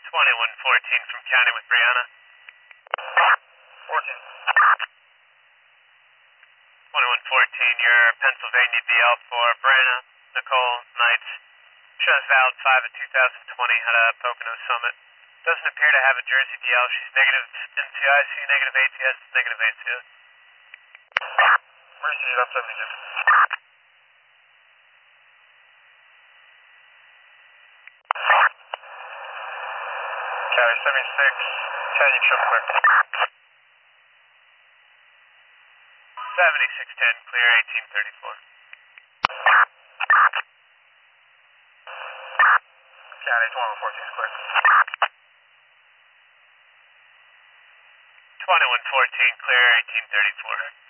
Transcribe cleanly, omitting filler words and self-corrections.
2114 from County with Brianna. 14. 2114, your Pennsylvania DL for Brianna, Nicole, Knights. Shows valid 5 of 2020 at a Pocono Summit. Doesn't appear to have a Jersey DL. She's negative NCIC, negative ATS, negative ATS. Mercy, up 76. County 76, changing shift quick. 7610, clear 1834. County 2114 quick. 2114, clear 1834.